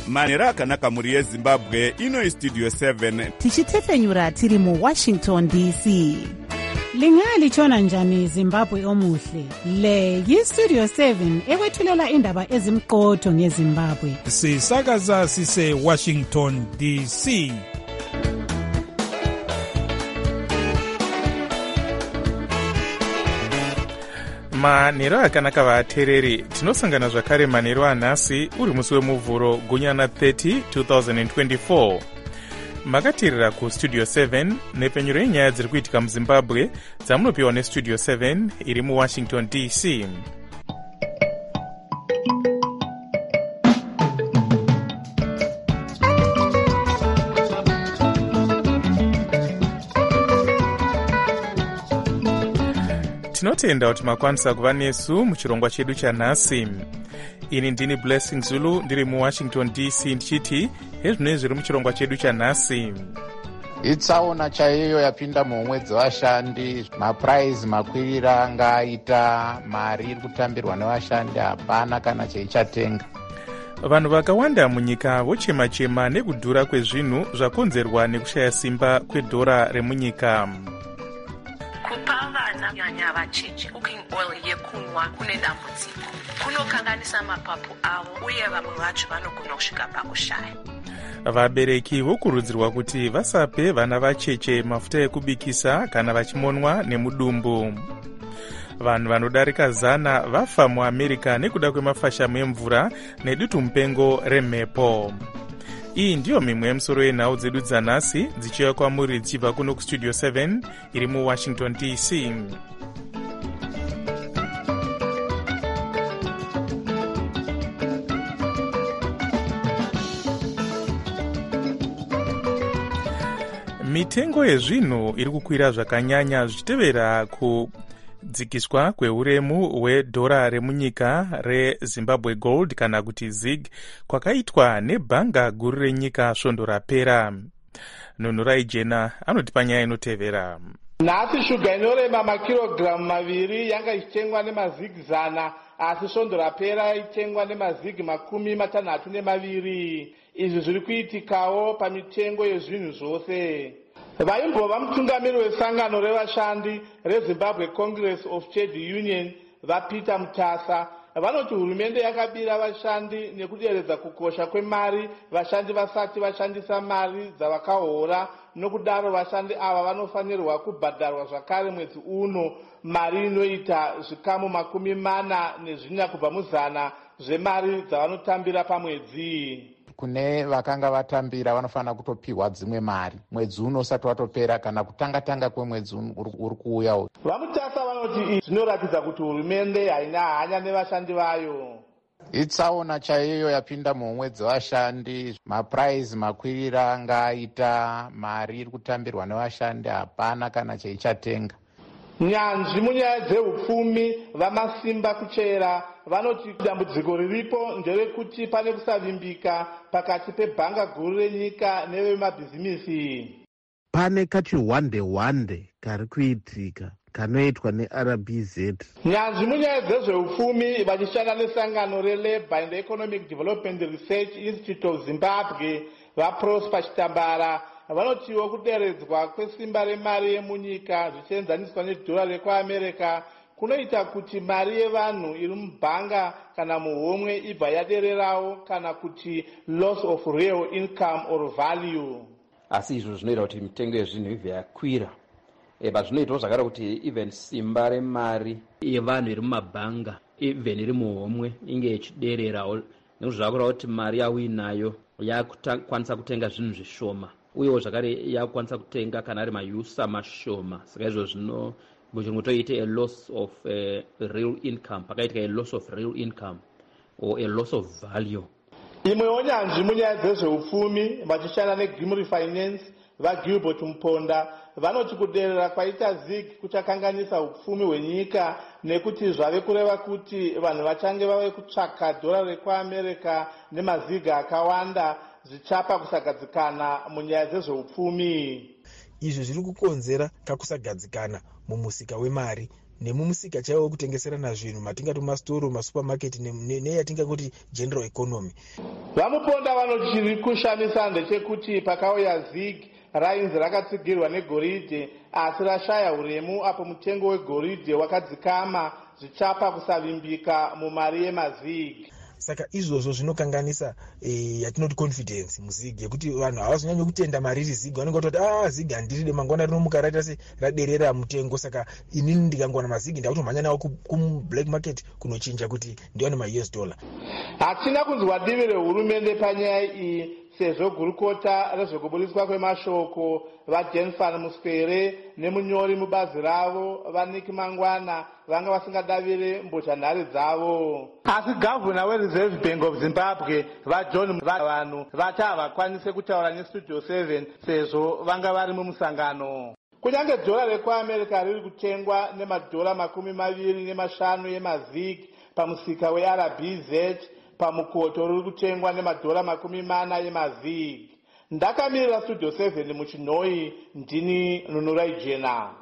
manhero akanaka mhuri yezimbabwe. Ino Studio 7 tichitefenyura tiri muWashington DC. Lingalitshona njani Zimbabwe omuhle? Le yiStudio 7 ekwethulela indaba ezimqotho ngeZimbabwe. Sisakaza sise Washington DC. Manhero akanaka vateereri, tinosangana zvakare manhero anhasi uri musi wemuvhuro gunyana 30 2024. Makateerera kuStudio 7 nepfenyuro yenyaya dziri kuitika muZimbabwe dzamunopiwa neStudio 7 iri muWashington DC. Tinotenda kuti makwanisa kuva nesu muchirongwa chedu chanhasi. Ini ndini Blessing Zulu ndiri muWashington DC ndichiti hezvinoi zviri muchirongwa chedu chanhasi. Itsaona chaiyo yapinda muumwedzi washandi, mapuraizi makwirira angaita, mari iri kutambirwa nevashandi hapana kana cheichatenga. Vanhu vakawanda munyika vochema-chema nekudhura kwezvinhu zvakonzerwa nekushaya simba kwedhora remunyika. Kupa vana nyanya vacheche cooking oil yekunwa kune dambudziko, kunokanganisa mapapu avo uye vamwe vacho vanogona kusvika pakushaya. Vabereki vokurudzirwa kuti vasape vana vacheche mafuta ekubikisa kana vachimonwa nemudumbu. Vanhu vanodarika 100 vafa muAmerica nekuda kwemafashamu emvura nedutu mupengo remhepo. Iyi ndiyo mimwe yemusoro yenhau dzedu dzanhasi dzichiuya kwamuri dzichibva kuno kuStudio 7 iri muWashington DC. Mitengo yezvinhu iri kukwira zvakanyanya zvichitevera kudzikiswa kweuremu hwedhora remunyika reZimbabwe Gold kana kuti ZiG kwakaitwa nebhanga guru renyika svondo rapera. Nhunurai Jena anotipa nyaya inotevera. Nhasi shuga inorema makirogiramu 2 yanga ichitengwa nemazig 100, asi svondo rapera itengwa nemazig 62. Izvi zviri kuitikawo pamitengo yezvinhu zvose. Vaimbova mutungamiri wesangano revashandi reZimbabwe Congress of Trade Union vaPeter Mutasa vanoti hurumende yakabira vashandi nekuderedza kukosha kwemari vashandi vasati vashandisa mari dzavakahora, nokudaro vashandi ava vanofanirwa kubhadharwa zvakare mwedzi uno mari inoita zvikamu 40 kubva mu100 zvemari dzavanotambira pamwedzi. Kune vakanga vatambira vanofanira kutopiwa dzimwe mari mwedzi uno usati watopera kana kutanga kwemwedzi uri kuuya. Vamutasa vanoti izvi zvinoratidza kuti hurumende haina hanya nevashandi vayo. Itsaona chaiyo yapinda muumwedzi washandi, mapuraizi makwirira angaita, mari iri kutambirwa nevashandi hapana kana cheichatenga. Nyanzvi munyaya dzehupfumi vamasimba kuchera vanoti dambudziko riripo nderekuti pane kusavimbika pakati pebhanga guru renyika nevemabhizimisi. Pane kachiwande kari kuitika kanoitwa neRBZ. Nyanzvi munyaya dzezvehupfumi vachishanda nesangano reLabour and Economic Development Research Institute of Zimbabwe vaProsper Chitambara vanotiwo kuderedzwa kwesimba remari yemunyika zvichienzaniswa nedhora rekuAmerica kunoita kuti mari yevanhu iri mubhanga kana muhomwe ibva yadererawo kana kuti loss of real income or value. Asi izvo zvinoita kuti mitengo yezvinhu ibva yakwira. Zvinoitawo zvakare kuti even simba remari yevanhu iri mumabhanga even iri muhomwe inge ichidererawo, nekuzvakura kuti mari yawinayo yakukwanisa kutenga zvinhu zvishoma uyewo zvakare yakukwanisa kutenga kana ari mayusa mashoma. Saka izvo zvino muchirungu toite a loss of real income, pakaitika a loss of real income or a loss of value. Imwewo nyanzvi munyaya dzezveupfumi vachishanda neGimri Finance vaGilbert Muponda vanoti kuderera kwaita ZiG kuchakanganisa upfumi hwenyika nekuti zvave kureva kuti vanhu vachange vave kutsvaka dhora rekuAmerica nemaziga akawanda zvichapa kusagadzikana munyaya dzezveupfumi. Izvi zviri kukonzera kakusagadzikana mumusika wemari nemumusika chaiwo wekutengeserana zvinhu matingati mastoro, masupermarket neyatingangoti general economy. Vamuponda vanochiri kushamisa ndechekuti pakauya zig rainzi rakatsigirwa negoridhe asi rashaya uremu apo mutengo wegoridhe wakadzikama zvichapa kusavimbika mumari yemazig. Saka izvozvo zvinokanganisa yatinoti confidence muzig yekuti vanhu havazonyanya kutenda mari iri zig, vanenge vatoti zig handiride mangwana rinomuka raita se raderera mutengo, saka inini ndikangowana mazig ndakutomhanya nawo kublack market kunochinja kuti ndiwane ma-US dollar. Hatina kunzwa divi rehurumende panyaya iyi sezvo gurukota rezvekuburiswa kwemashoko vajenfan muswere nemunyori mubazi ravo vanik mangwana vanga vasingadavire mbozhanhare dzavo. Asi gavhuna wereserve bank of zimbabwe vajohn vanhu vati havakwanise kutaura nestudio 7 sezvo vanga vari mumusangano. Kunyange dhora rekuamerica riri kutengwa nemadhora 25 yemazig pamusika weRBZ, pamukoto riri kutengwa nemadhora 40 yemazig. Ndakamirira studio 7 muchinhoi, ndini Nunurai Jena.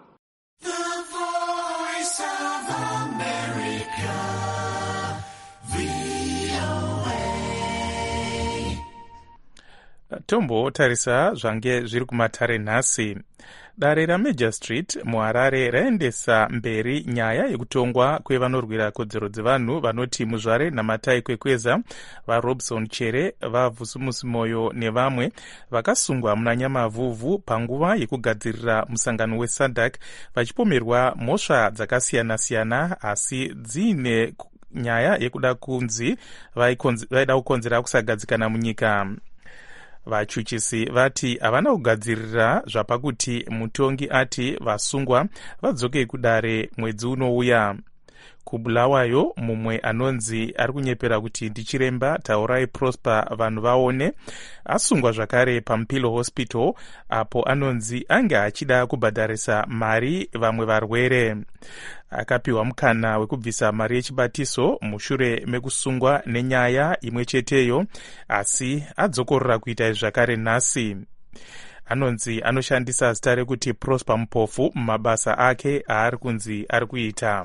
tombotarisa zvange zviri kumatare nhasi. Dare raMajor Street muHarare raendesa mberi nyaya yekutongwa kwevanorwira kodzero dzevanhu vanoti Muzvare naMatai Kwekweza, vaRobson Chere, vaVusumusi Moyo nevamwe vakasungwa muna Nyamavhuvhu panguva yekugadzirira musangano weSADC vachipomerwa mhosva dzakasiyana-siyana asi dziine nyaya yekuda kunzi vaida kukonzera kusagadzikana munyika. Vachuchisi vati havana kugadzirira zvapakuti mutongi ati vasungwa vadzoke kudare mwedzi unouya. Kubulawayo mumwe anonzi ari kunyepera kuti ndichiremba Taurai Prosper vanhu vaone asungwa zvakare paMpilo Hospital apo anonzi anga achida kubhadharisa mari vamwe varwere. Akapiwa mukana wekubvisa mari yechibatiso mushure mekusungwa nenyaya imwe cheteyo asi adzokorera kuita zvakare nhasi. Anonzi anoshandisa zita rekuti Prosper Mupofu mumabasa ake aari kunzi ari kuita.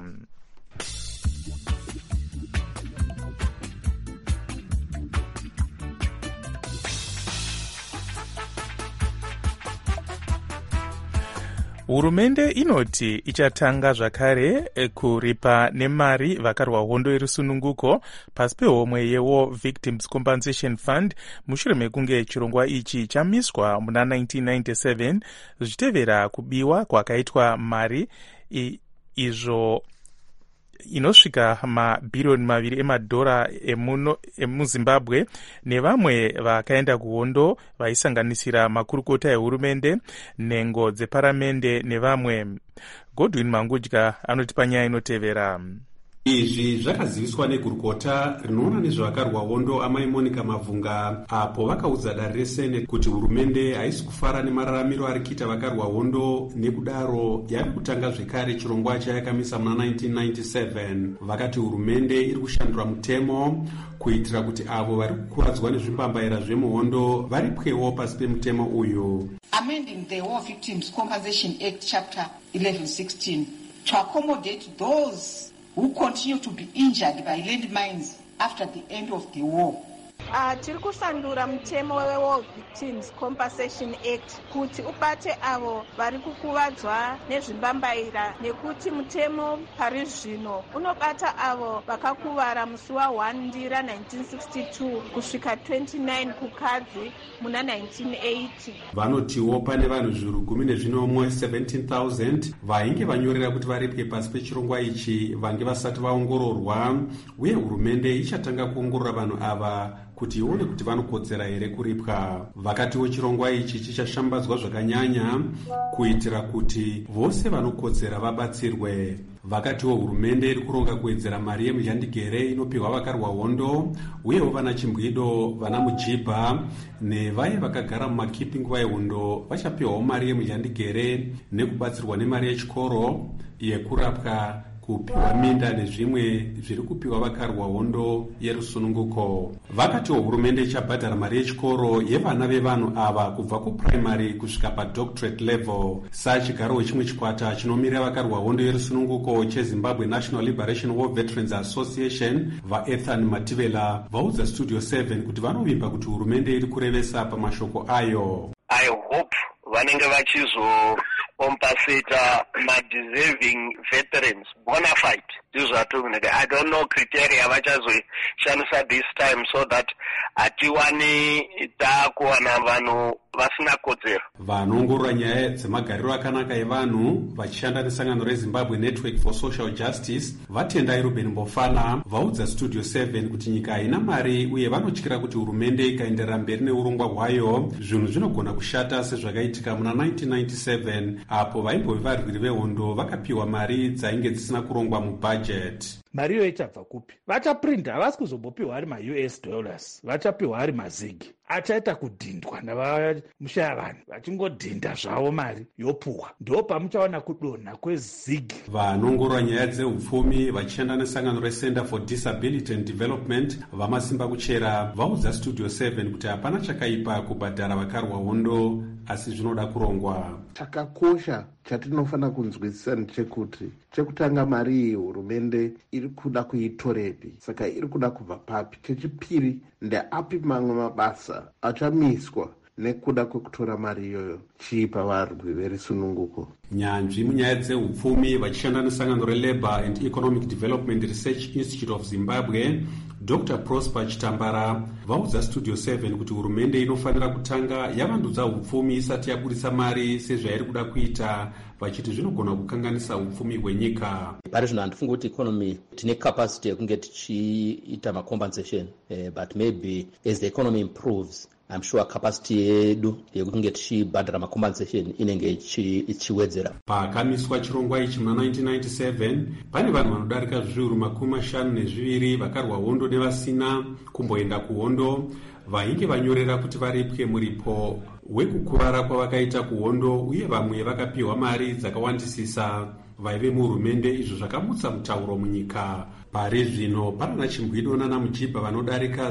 Hurumende inoti ichatanga zvakare kuripa nemari vakarwa hondo yerusununguko pasi pehomwe yeWar Victims Compensation Fund mushure mekunge chirongwa ichi chamiswa muna 1997 zvichitevera kubiwa kwakaitwa mari izvo inosvika mabhiriyoni 2 emadhora emuZimbabwe nevamwe vakaenda kuhondo vaisanganisira makurukota ehurumende, nhengo dzeparamende nevamwe. Godwin Mangudya anoti panyaya inotevera. Izvi zvakaziviswa negurukota rinoona nezvavakarwa hondo amai Monica Mavhunga apo vakaudza dare resene kuti hurumende haisi kufara nemararamiro ari kuita vakarwa hondo, nekudaro yari kutanga zvekare chirongwa chayakamisa muna 1997. Vakati hurumende iri kushandura mutemo kuitira kuti avo vari kukuvadzwa nezvimbambaira zvemuhondo varipwewo pasi pemutemo uyu. Amending the War Victims Compensation Act Chapter 1116 to accommodate those who continue to be injured by landmines after the end of the war. Tiri kusandura mutemo weWar Victims Compensation Act kuti ubate avo vari kukuvadzwa nezvimbambaira, nekuti mutemo pari zvino unobata avo vakakuvara musi wa1 Ndira 1962 kusvika 29 Kukadzi muna 1980. Vanotiwo pane vanhu zviuru 17,000 vainge vanyorera kuti varipwe pasi pechirongwa ichi vange vasati vaongororwa, uye hurumende ichatanga kuongorora vanhu ava kuti ione kuti vanokodzera here kuripwa. Vakatiwo chirongwa ichi chichashambadzwa zvakanyanya kuitira kuti vose vanokodzera vabatsirwe. Vakatiwo hurumende iri kuronga kuwedzera mari yemuzhandigere inopiwa vakarwa hondo, uyewo vana chimbwido, vana mujibha nevaye vakagara mumakipi nguva yehondo vachapiwawo mari yemuzhandigere nekubatsirwa nemari yechikoro, yekurapwa kupiwa minda nezvimwe zviri kupiwa vakarwa hondo yerusununguko. Vakatiwo hurumende ichabhadhara mari yechikoro yevana vevanhu ava kubva kupuraimary kusvika padoctorate level. Sachigaro wechimwe chikwata chinomirira vakarwa hondo yerusununguko chezimbabwe National Liberation War Veterans Association, vaEthan Mativela vaudza Studio 7 kuti vanovimba kuti hurumende iri kurevesa pamashoko ayo. I hope vanenge vachizocompensata ma-deserving veterans bona fide. I don't know criteria vachazoshandisa this time so that hatiwani takuwana vanhu vasina kodzero. Vanoongorora nyaya dzemagariro akanaka evanhu vachishanda nesangano reZimbabwe Network for Social Justice vatendai Ruben Mbofana vaudza Studio 7 kuti nyika haina mari uye vanotyira kuti hurumende ikaenderera mberi neurongwa hwayo zvinhu zvinogona kushata sezvakaitika muna 1997 apo vaimbove varwiri vehondo vakapiwa mari dzainge dzisina kurongwa mubhajet. Mari iyo ichabva kupi? Vachaprinta, havasi kuzombopiwa ari ma-US dollars, vachapiwa ari mazigi. Achaita kudhindwa navamushaya vanhu vachingodhinda zvavo mari yopuhwa. Ndo pamuchaona kudonha kwezigi. Vanoongorora nyaya dzeupfumi vachishanda nesangano reCenter for Disability and Development vamasimba kuchera vaudza Studio 7 kuti hapana chakaipa kubhadhara vakarwa hondo asi zvinoda kurongwa. Chakakosha chatinofanira kunzwisisa ndechekuti chekutanga mari iyi hurumende iri kuda kuitorepi, saka iri kuda kubva papi. Chechipiri, ndeapi mamwe mabasa achamiswa nekuda kwekutora mari iyoyo chipa varwi verusununguko. Nyanzvi munyaya dzeupfumi vachishanda nesangano reLabour and Economic Development Research Institute of Zimbabwe Dr. Prosper Chitambara vaudza Studio 7 kuti hurumende inofanira kutanga yavandudza upfumi isati yabudisa mari sezvairi kuda kuita, vachiti zvinogona kukanganisa upfumi hwenyika. Pari zvino handifungi kuti economy tine capacity yekunge tichiita macompensation, but maybe as the economy improves I'm sure capacity yedu yekunge tichibhadhara macompensation inenge ichiwedzera. Pakamiswa chirongwa ichi muna 1997 pane vanhu vanodarika zviuru 52 vakarwa hondo nevasina kumboenda kuhondo vainge vanyorera kuti varipwe muripo wekukurara kwavakaita kuhondo uye vamwe vakapiwa mari dzakawandisisa vaive muhurumende, izvo zvakamutsa mutauro munyika. Pari zvino pana Chimbwido naMujibha vanodarika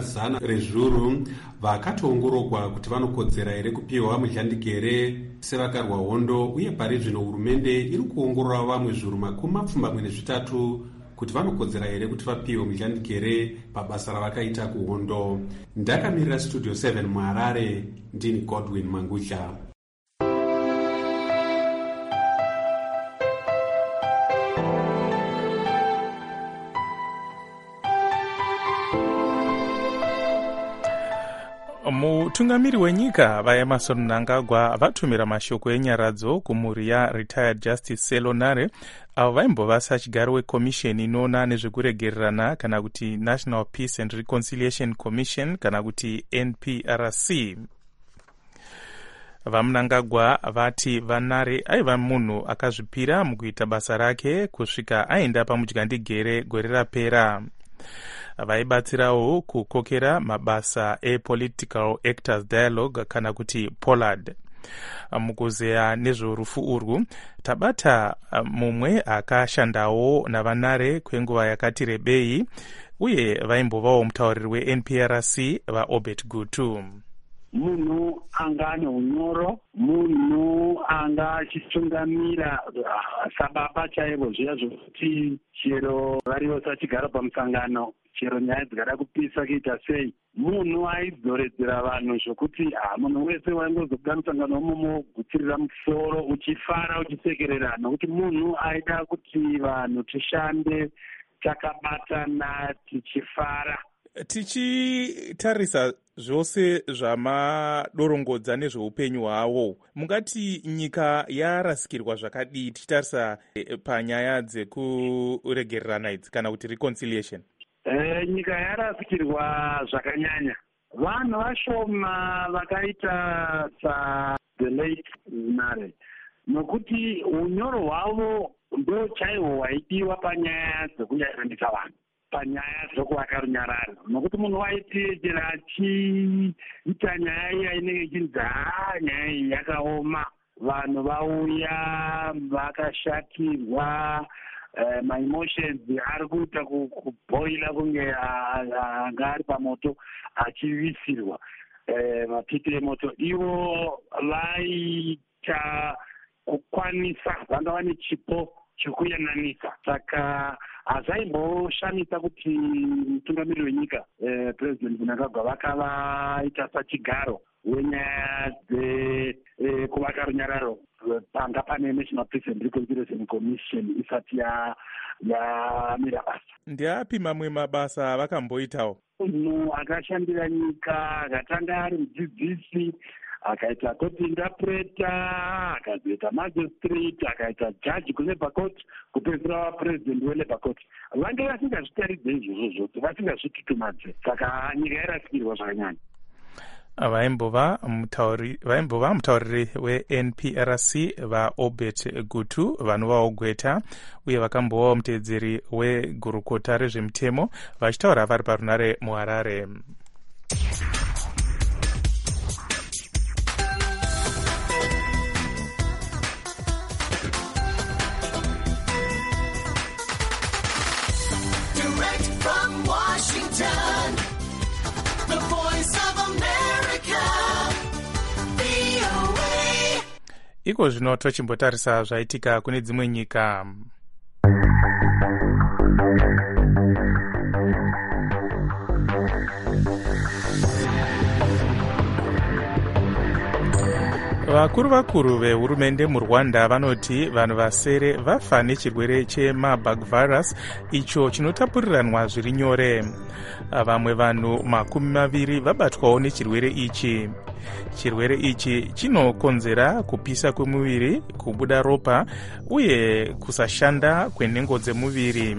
100 vakatoongororwa kuti vanokodzera here kupiwa muzhandigere sevakarwa hondo, uye pari zvino hurumende iri kuongorora vamwe zviuru 23 kuti vanokodzera here kuti vapiwe muzhandigere pabasa ravakaita kuhondo. Ndakamirira Studio 7 muHarare, ndini Godwin Mangudya. Mutungamiri wenyika vaEmmerson Mnangagwa vatumira mashoko enyaradzo kumhuri yaRetired Justice Selonare avo vaimbova sachigaro weCommission inoona nezvekuregererana kana kuti National Peace and Reconciliation Commission kana kuti NPRC. VaMnangagwa vati Vanare aiva munhu akazvipira mukuita basa rake kusvika aenda pamudyandigere gore rapera. Vaibatsirawo kukokera mabasa ePolitical Actors Dialogue kana kuti POLAD. Mukuzeya nezvorufu urwu tabata mumwe akashandawo navanare kwenguva yakati rebei uye vaimbovawo mutauriri weNPRC vaObert Gutu. Munhu anga ane unyoro, munhu anga achitungamira sababa chaivo zviya zvokuti chero varivo sachigara pamusangano, chero nyaya dzingada kupisa kuita sei, munhu aidzoredzera vanhu zvokuti munhu wese waingozobuda musangano womomo wogutsirira musoro uchifara uchisekerera, nokuti munhu aida kuti vanhu tishande takabatana tichifara. Tichitarisa zvose zvamadorongodza nezveupenyu hwavo, mungati nyika yarasikirwa zvakadii tichitarisa panyaya dzekuregererana idzi kana kuti reconciliation? Nyika yarasikirwa zvakanyanya. Vanhu vashoma vakaita the late Nare, nokuti unyoro hwavo ndo chaiwo hwaidiwa panyaya dzekuyandisa vanhu, panyaya dzokuvaka runyararo, nokuti munhu waiteedzera achiita nyaya iya inenge ichinzi nyaya iyi yakaoma, vanhu vauya vakashatirwa, maemotions ari kuita kubhoila kunge anga ari pamoto achivisirwa mapiti emoto. Ivo vaita kukwanisa, vanga vane chipo chekuyananisa. Saka hazaimboshamisa kuti mutungamiriri wenyika President Mnangagwa vakavaita pachigaro wenyaya dzekuvaka runyararo panga pane National Prison Reconciliation Commission isati yamira basa. Ndiapi mamwe mabasa avakamboitawo? Munhu akashandira nyika, akatanga ari mudzidzisi, akaita court interpreter, akazoita magistrate, akaita judge kuLabour Court, kupedzisira president weLabour Court. Vange vasingazvitaridze izvozvo zvose, vasingazvitutumadze. Saka nyika yarasikirwa zvakanyanya. Vaimbova mutauriri weNPRC vaObert Gutu vanova Gweta uye vakambovawo mutedzeri wegurukota rezvemutemo vachitaura vari parunare muHarare. Iko zvino tochimbotarisa zvaitika kune dzimwe nyika. Vakuru vehurumende muRwanda vanoti vanhu vasere vafa nechirwere cheMarburg virus icho chinotapuriranwa zviri nyore. Vamwe vanhu 20 vabatwawo nechirwere ichi. Chirwere ichi chinokonzera kupisa kwemuviri, kubuda ropa uye kusashanda kwenhengo dzemuviri.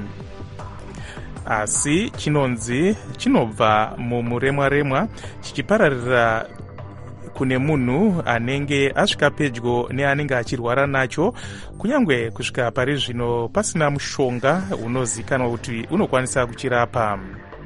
Asi chinobva mumuremwa chichipararira kune munhu anenge asvika pedyo neanenge achirwara nacho, kunyange kusvika pari zvino pasina mushonga unozikanwa kuti unokwanisa kuchirapa.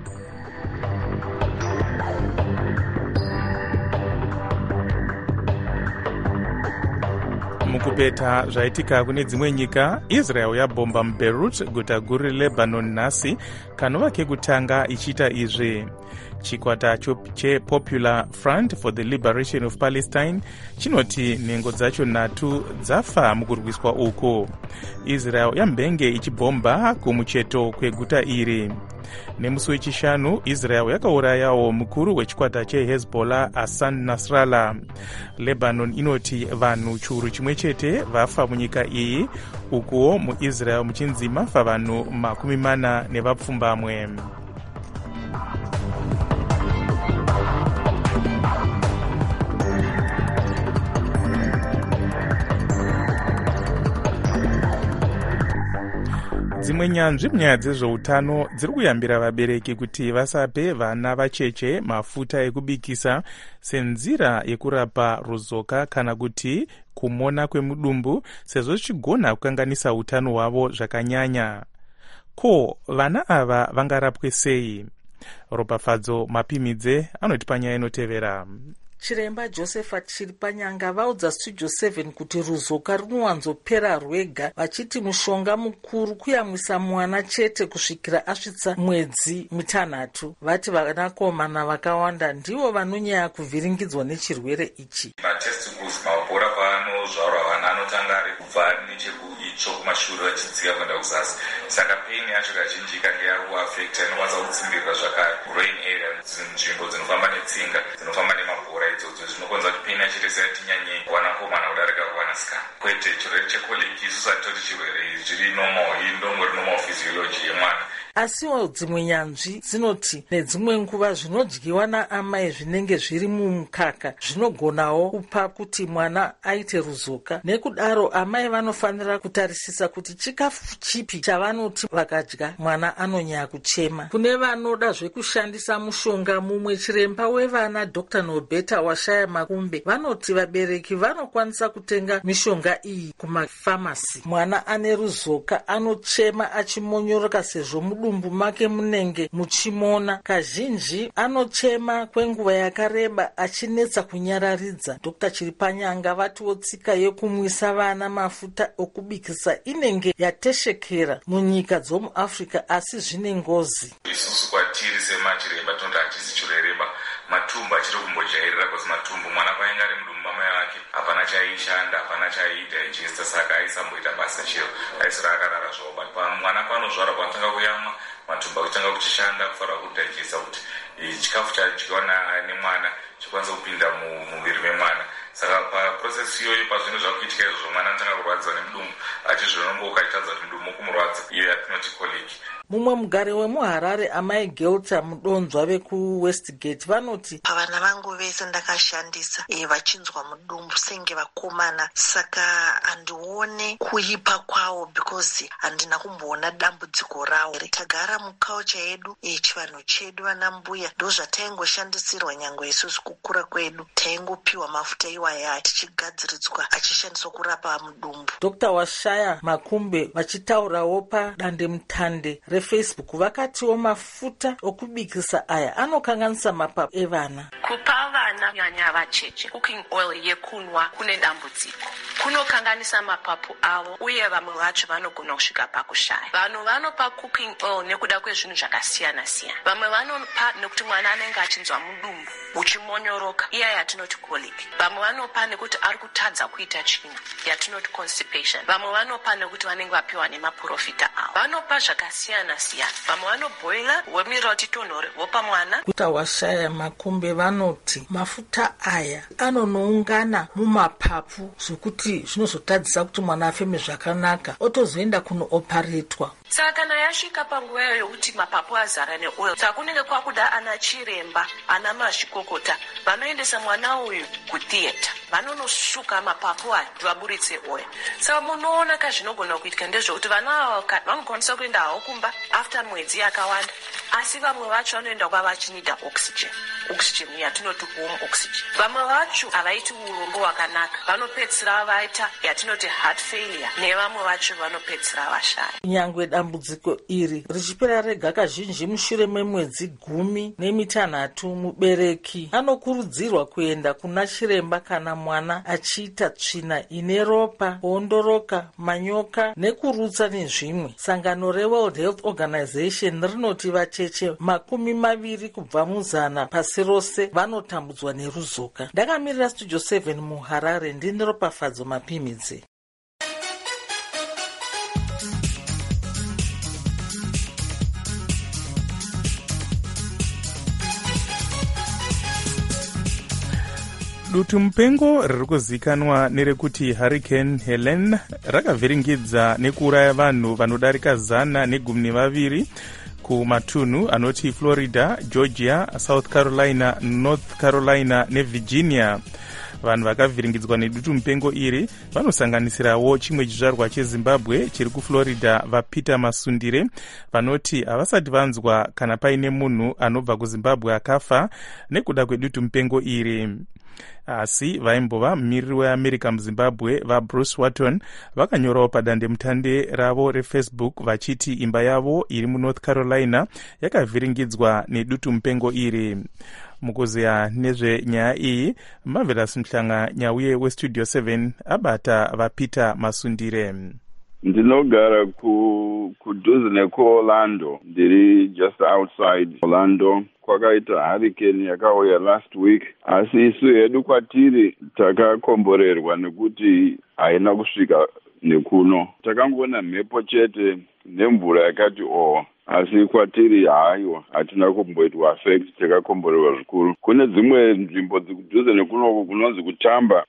Mukupeta zvaitika kune dzimwe nyika, Israel yabomba muBeirut, guta guru reLebanon nhasi, kanova kekutanga ichiita izvi. Chikwata chePopular Front for the Liberation of Palestine chinoti nhengo dzacho 3 dzafa mukurwiswa uku. Israel yambenge ichibomba kumucheto kweguta iri. Nemusi wechishanu, Israel yakaurayawo mukuru wechikwata cheHezbollah Hassan Nasrallah. Lebanon inoti vanhu chiuru chimwe chete vafa munyika iyi, ukuwo muIsrael muchinzi mafa vanhu 40 nevapfumbamwe. Dzimwe nyanzvi munyaya dzezveutano dziri kuyambira vabereki kuti vasape vana vacheche mafuta ekubikisa senzira yekurapa ruzoka kana kuti kumona kwemudumbu, sezvo zvichigona kukanganisa utano hwavo zvakanyanya. Ko, vana ava vangarapwe sei? Ropafadzo Mapimidze anoti panyaya inotevera. Chiremba Josephat Chiripanyanga vaudza Studio 7 kuti ruzoka runowanzopera rwega, vachiti mushonga mukuru kuyamwisa mwana chete kusvikira asvitsa mwedzi 6. Vati vanakomana vakawanda ndivo vanonyanya kuvhiringidzwa nechirwere ichi. Matesticles, mabhora paanozvarwa vana anotanga ari kubva nechekuitsvo kumashure vachidzika kuenda kuzasi. Saka pain yacho kazhinji kange yakuafekta, inokwanisa kutsimbirwa zvakare brain area, nzvimbo dzinofamba netsinga, dzinofamba nemabhora idzodzo, zvinokonza kuti pain yacho isati nyanyei wanakomana kudarika kuwanasikana. Kwete chirwere chekoliki isusu hatitoti chirwere zviri normal, iyi ndomweri normal physiology yemwana. Asiwo dzimwe nyanzvi dzinoti nedzimwe nguva zvinodyiwa naamai zvinenge zviri mumukaka zvinogonawo kupa kuti mwana aite ruzoka. Nekudaro amai vanofanira kutarisisa kuti chikafu chipi chavanoti vakadya mwana anonyanya kuchema. Kune vanoda zvekushandisa mushonga, mumwe chiremba wevana Dr. Nobeta Washaya Makumbe vanoti vabereki vanokwanisa kutenga mishonga iyi kumafamasi. Mwana ane ruzoka anochema achimonyoroka sezvo mudu mudumbu make munenge muchimona. Kazhinji anochema kwenguva yakareba achinetsa kunyararidza. Dr. Chiripanyanga vatiwo tsika yekumwisa vana mafuta okubikisa inenge yateshekera munyika dzomuAfrica, asi zvine ngozi. Isusu kwatiri semachiremba tonda hachisi chirereba matumbu achiri kumbojairira kuti matumbu mwana painge ari mudumbu mamai vake hapana chaishanda, hapana chaiita ichista, saka aisamboita basa chero, aisira akarara zvawo. But mwana panozvarwa panotanga kuyamwa matumbu akutanga kuchishanda kufanira kudhaijesta kuti chikafu chadyiwa nemwana chikwanisa kupinda mumuviri memwana. Saka paprocess iyoyo pazvinhu zvakuitika izvozvo mwana anotanga kurwadziwa nemudumbu achizvirongo ukaitadza kuti mudumbu kumurwadza, iyo yatinoti colic. Mumwe mugare wemuHarare amai Gelta Mudonzwa vekuWestgate vanoti pavana vangu vese ndakashandisa vachinzwa mudumbu senge vakomana, saka handione kuipa kwawo because handina kumboona dambudziko rawo. Tagara muculture yedu chivanhu chedu vana mbuya ndo zvataingoshandisirwa nyangwe isusu kukura kwedu, taingopiwa mafuta iwaya tichigadziridzwa achishandiswa kurapa mudumbu. Dr. Washaya Makumbe vachitaurawo padandemutande reFacebook vakatiwo mafuta okubikisa aya anokanganisa mapapu evana. Kupa vana nyanya vacheche cooking oil yekunwa kune dambudziko, kunokanganisa mapapu avo uye vamwe vacho vanogona kusvika pakushaya. Vanhu vanopa cooking oil nekuda kwezvinhu zvakasiyana siyana. Vamwe vanopa nekuti mwana anenge achinzwa mudumbu uchimonyoroka, iya yatinoti colic. Vamwe vanopa nekuti ari kutadza kuita chinhu, yatinoti constipation. Vamwe vanopa nekuti vanenge vapiwa nemaprofita avo. Vanopa zvakasiyana siyana. Vamwe vanobhoila wemira kuti tonhore vopa mwana. Dr. Washaya Makumbe vanoti mafuta aya anonoungana mumapapu zvokuti zvinozotadzisa kuti mwana afeme zvakanaka, otozoenda kunooparetwa. Saka kana yasvika panguva yokuti mapapu azara neoil, saka kunenge kwakuda ana chiremba, ana mazvikokota vanoendesa mwana uyu kutheatre, vanonosuka mapapu aya vaburitse oil. Saka munoona kazvinogona kuitika ndezvokuti vana ava vanokwanisa kuenda havo kumba after mwedzi yakawanda, asi vamwe vacho vanoenda kwa vachinida oxygen yatinoti home oxygen. Vamwe vacho havaiti urombo hwakanaka, vanopedzisira vaita yatinoti heart failure, nevamwe vacho vanopedzisira vashaya. Nyangwe dambudziko iri richipera rega, kazhinji mushure memwedzi 16 mubereki anokurudzirwa kuenda kuna chiremba kana mwana achiita tsvina ine ropa, kuondoroka, manyoka nekurutsa nezvimwe. Sangano reWorld Health Organization rinoti vacheche 20 kubva muzana pasi rose vanotambudzwa neruzoka. Ndakamirira Studio 7 muHarare, ndini Ropafadzo Mapimidzi. Dutu mupengo riri kuzikanwa nerekuti Hurricane Helen rakavhiringidza nekuuraya vanhu vanodarika 112 kumatunhu anoti Florida, Georgia, South Carolina, North Carolina neVirginia. Vanhu vakavhiringidzwa nedutu mupengo iri vanosanganisirawo chimwe chizvarwa cheZimbabwe chiri kuFlorida vaPeter Masundire vanoti havasati vanzwa kana paine munhu anobva kuZimbabwe akafa nekuda kwedutu mupengo iri. Asi vaimbova mumiriri weAmerica muZimbabwe vaBruce Watton vakanyorawo padandemutande ravo reFacebook vachiti imba yavo iri muNorth Carolina yakavhiringidzwa nedutu mupengo iri. Mukuziya nezvenyaya iyi, Marvelous Mhlanga nyauye weStudio 7 abata vaPeter Masundire. Ndinogara kudhuze nekuOrlando, ndiri just outside Orlando. Kwakaita hurricane yakauya last week, asi isu hedu kwatiri takakomborerwa nekuti haina kusvika nekuno. Takangoona mhepo chete nemvura yakati asi kwatiri haiwa hatina kumboitwa affect, takakomborerwa zvikuru. Kune dzimwe nzvimbo dzikudhuze nekuno kunonzi Kutamba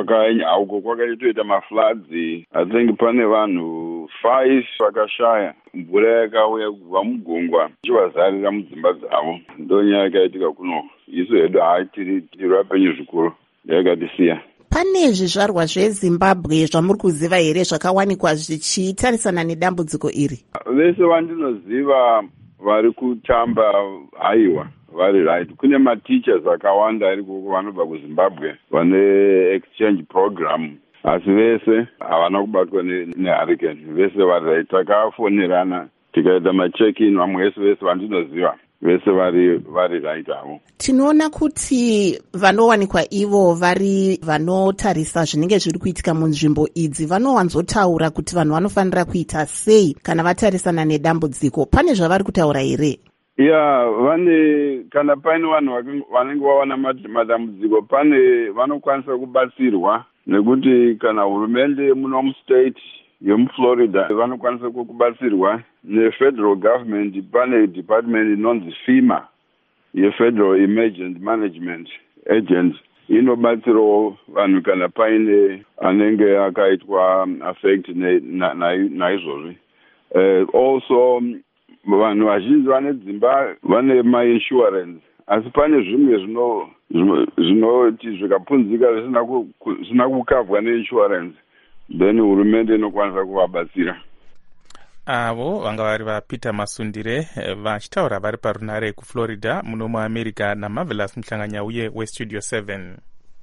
uko kwakaitoita mafloods. I think pane vanhu 5 vakashaya mvura yakauya kubva mugungwa ichivazarira mudzimba dzavo. Ndonyaya yakaitika kuno. Isu hedu tiri vapenyu zvikuru, yakatisiya. Pane zvizvarwa zveZimbabwe zvamuri kuziva here zvakawanikwa zvichitarisana nedambudziko iri? Vese vandinoziva vari Kutamba haiwa vari right. Kune mateachers akawanda ariko vanobva kuZimbabwe vane exchange program, asi vese havana kubatwa nehurricane. Vese vari right. Takafonerana tikaita macheck-in vamwe vese vandinoziva vese vari right avo. Tinoona kuti vanowanikwa ivo vari vanotarisa zvinenge zviri kuitika munzvimbo idzi vanowanzotaura kuti vanhu vanofanira kuita sei kana vatarisana nedambudziko. Pane zvavari kutaura here? Vane kana paine vanhu vanenge vawana madambudziko pane vanokwanisa kubatsirwa, nekuti kana hurumende muno mustate yemuflorida vanokwanisa kubatsirwa nefederal government. Pane department inonzi FEMA yefederal emergency management agent inobatsirawo vanhu kana paine anenge akaitwa affect naizvozvi. Also vanhu vazhinji vane dzimba vane mainsurance, asi pane zvimwe zvinoti zvikapunzika zvisina kukavhwa neinsurance, then hurumende inokwanisa kuvabatsira. Avo vanga vari vaPeter Masundire vachitaura vari parunare kuFlorida muno muAmerica naMarvelous Muhlanganya uye weStudio 7.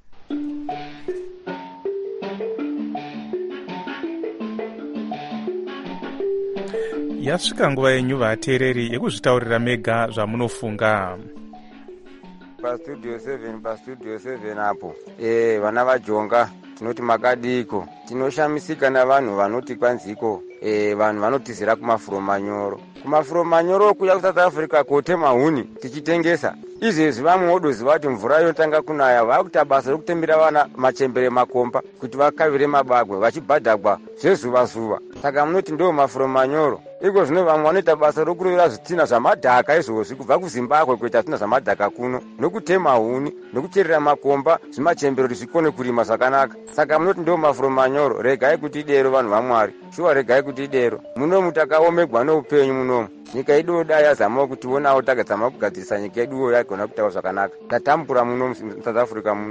Yasvika nguva yenyu vateereri yekuzvitaurira mega zvamunofunga. Pastudio 7 apo vana vajonga tinoti makadiko, tinoshamisika navanhu vanoti kwanziko vanhu vanotizira kumafuro manyoro kuya kuSouth Africa kotema huni tichitengesa. Izvezvi vamwe vodoziva kuti mvura yotanga kunaya vakuita basa rekutembera vana machembere makomba kuti vakavire mabagwe vachibhadhagwa zvezuva. Saka munoti ndo mafuro manyoro. Iko zvino vamwe vanoita basa rokurovera zvitina zvamadhaka izvozvi kubva kuZimbabwe kuita zvitina zvamadhaka kuno, nokutema huni, nokucherera makomba zvimachembero kuti zvikone kurima zvakanaka. Saka munoti ndo mafuro manyoro. Regai kuti idero vanhu vaMwari, shuwa regai kuti idero. Munomu takaomegwa noupenyu munomu. Nyika yedu dai yazamawo kuti onawo takazama kugadzirisa nyika yedu yagona kutaura zvakanaka. Tatambura muno South Africa muno.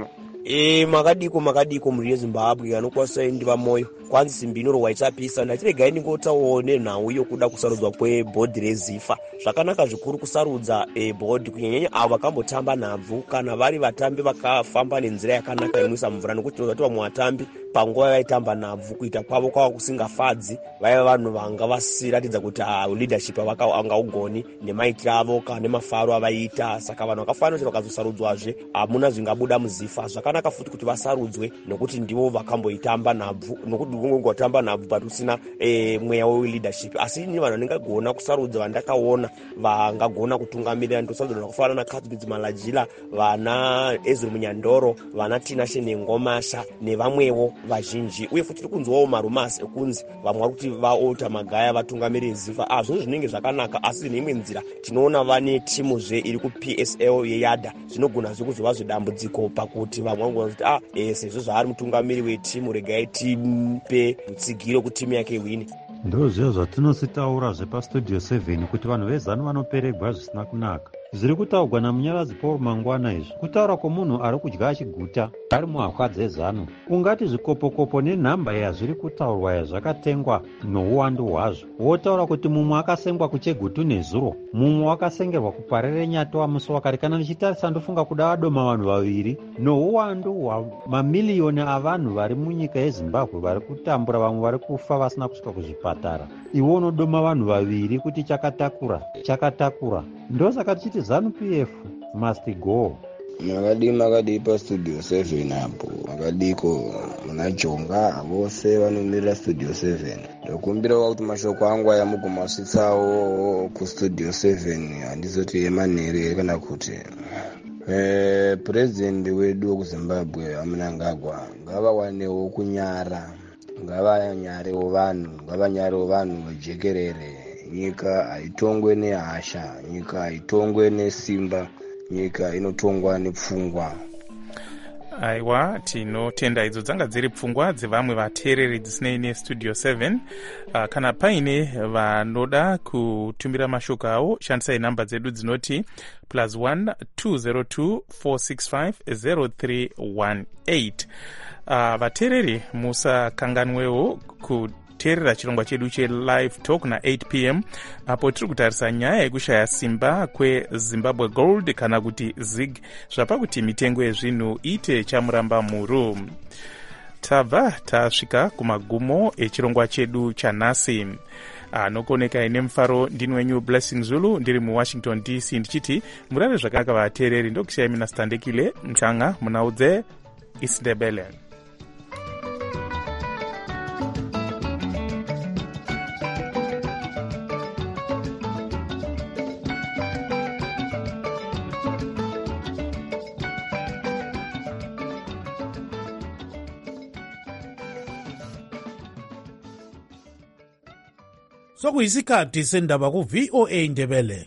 Makadiko muri yeZimbabwe anokwanisa ndiva moyo kwanzi simbi inorwa ichapisa ndatiregai ndingotawo nenhau yokuda kusarudzwa kwebhodhi reZIFA. Zvakanaka zvikuru kusarudza bhodhi kunyanya avo vakambotamba nhabvu kana vari vatambi vakafamba nenzira yakanaka inwisa mvura, nokuti tinozati vamwe vatambi panguva vaitamba nhabvu kuita kwavo kwava kusingafadzi vaiva vanhu vanga vasiratidza kuti leadership vangaugoni nemaitiro avo kana nemafaro avaiita. Saka vanhu vakafanira kuti vakazosarudzwazve hamuna zvingabuda muZIFA. Zvakanaka futi kuti vasarudzwe nokuti ndivo vakamboitamba nhabvu, nokuti ungotamba nhabvu but usina mweya weleadership. Asi ini vanhu vandingagona kusarudza vandakaona vangagona kutungamirira ndosarudza vakafanana naKatsbridge Malajila, vana Ezra Munyandoro, vana Tinashe Nengomasha nevamwewo vazhinji. Uye futi tiri kunzwawo marumasi ekunzi vamwe vari kuti vaota magaya vatungamirire ZIFA. Zvino zvinenge zvakanaka, asi neimwe nzira tinoona vane timuzve iri kuPSL yeyadha zvinogona zve kuzova zvedambudziko pakuti vamwe vangona kuti sezvo zvaari mutungamiri wetimu regai tipe mutsigiro kuti timu yake iwine. Ndozvo zvatinositaura zvepaStudio 7 kuti vanhu vezanu vanoperegwa zvisina kunaka. Zviri kutaurwa namunyaradzi Paul Mangwana izvi kutaura kwomunhu ari kudya achiguta ari muhapwa dzezanu. Ungati zvikopokopo nenhamba yazviri kutaurwa yazvakatengwa nouwandu hwazvo. Wotaura kuti mumwe akasengwa kuChegutu nezuro, mumwe wakasengerwa kuParere Nyato wamusi wakare. Kana ndichitarisa ndofunga kuda vadoma vanhu vaviri nouwandu hwamamiliyoni avanhu vari munyika yeZimbabwe vari kutambura, vamwe vari kufa vasina kusvika kuzvipatara. Iwo unodoma vanhu vaviri kuti chakatakura. Ndosaka tichiti ZANU-PF must go. Makadi paStudio 7 apo makadiko munajonga vose vanomirira Studio 7. Ndokumbirawo kuti mashoko angu aya mugomasvitsawo kuStudio 7 handizoti emanhere kana kuti purezidendi wedu wekuZimbabwe Mnangagwa ngavawanewo kunyara, ngavanyarewo vanhu vajekerere. Nyika haitongwe nehasha, nyika haitongwe nesimba, nyika inotongwa nepfungwa. Aiwa, tinotenda idzo dzanga dziri pfungwa dzevamwe vateereri dzisinei neStudio 7. Kana paine vanoda kutumira mashoko avo, shandisai namba dzedu dzinoti +1 202 465 0318. Vateereri musakanganwewo kuteerera chirongwa chedu cheLive Talk na8 p.m. apo tiri kutarisa nyaya yekushaya simba kweZimbabwe Gold kana kuti ZIG, zvapa kuti mitengo yezvinhu ite chamuramba muru. Tabva tasvika kumagumo echirongwa chedu chanhasi. anokoneka nemufaro ndini wenyu Blessing Zulu ndiri muWashington DC ndichiti murare zvakanaka vateereri. ndokusiyai mina Standekile Mchanga munaudze isiNdebele. sokuyisikhathi sendaba ku VOA Ndebele.